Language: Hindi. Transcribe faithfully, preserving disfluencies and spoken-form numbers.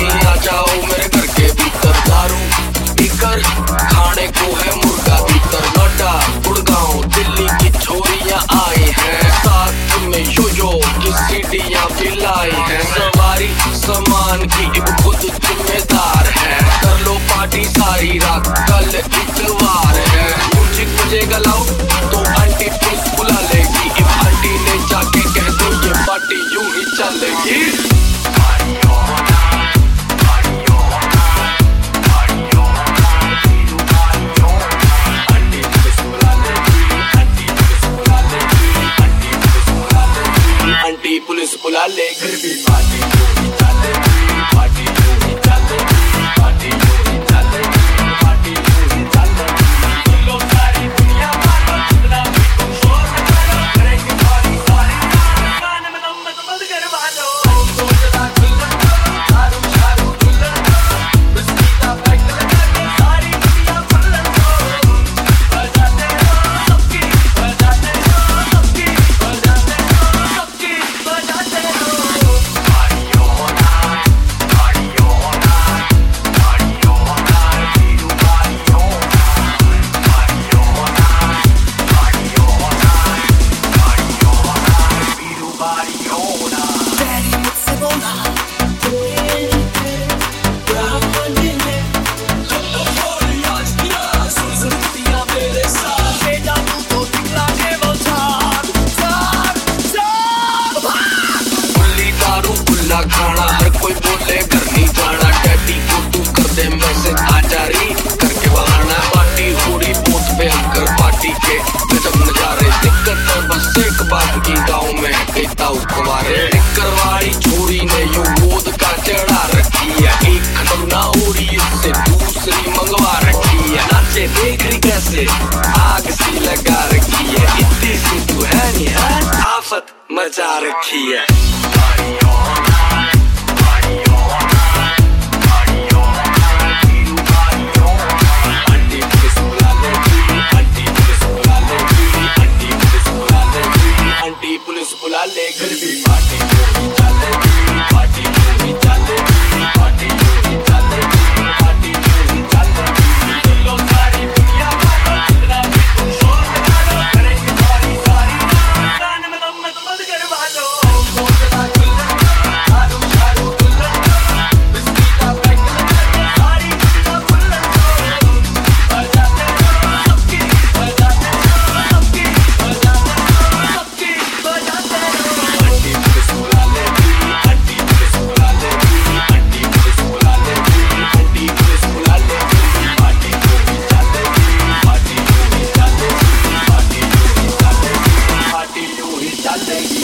नहीं आ जाओ मेरे घर के भीतर। दारू पीकर खाने को है मुर्गा भीतर। नोएडा गुड़गांव दिल्ली की छोरियां आई हैं, साथ में यो यो की सीढ़ियां भी लाई हैं। सवारी सामान की एक खुद जिम्मेदार है, कर लो पार्टी सारी रात कल इतवार है। म्यूजिक बजेगा लाउड तो आंटी पुलिस बुला लेगी, इफ आंटी ने जाके कह दो ये पार्टी यूं ही चलेगी। आंटी पुलिस बुला ले फिर भी पार्टी यूं ही चलेगी, पार्टी यूं ही चलेगी, पार्टी यूं ही चलेगी, पार्टी यूं ही चलेगी। तुम लोग सारी दुनिया मानो, जितना भी तुम शोर मचाओ, करेंगे सारी सारी गाने में दम मत मत करवा दो। तो जरा खुल्लम दारू शारू खुल्लम, बिस्की का पैक लगा के सारी दुनिया खुल्लम दो। बजाते हो सबकी, बजाते हो सबकी, बजाते हो सबकी, बजाते हो। खाना हर कोई बोले घर नहीं जाना, डैडी को तू कर दे मैसेज आ जा रही करके बहाना। पार्टी पूरी बूथ पे अंकर पार्टी के गजब नजारे, दिक्कत है बस एक बात की गाँव में कहता हूँ कुमारे। टिक्कर वाली छोरी ने यू गोद का चढ़ा रखी है, एक खत्म ना हो रही इससे दूसरी मंगवा रखी है। नाचे देख रही कैसे आग सी लगा रखी है, इतनी सी तू है नहीं है आफत मचा रखी है। पुलिस बुला ले फिर भी पार्टी यूं ही चलेगी, पार्टी यूं ही चलेगी, पार्टी यूं ही चलेगी, पार्टी यूं ही चलेगी। तुम लोग सारी दुनिया मानो, जितना भी तुम शोर मचाओ, करेंगे सारी सारी गाने में दम मत मत करवा दो। तो जरा खुल्लम दारू शारू खुल्लम, बिस्की का पैक लगा के सारी दुनिया खुल्लम दो। बजाते हो सबकी, बजाते हो सबकी, बजाते हो सबकी, बजाते हो। आंटी पुलिस बुला लेगी, आंटी पुलिस बुला लेगी, आंटी पुलिस बुला लेगी, आंटी पुलिस बुला लेगी। पार्टी यूं ही चलेगी, पार्टी यूं ही चलेगी, पार्टी यूं ही चलेगी, पार्टी यूं ही चलेगी।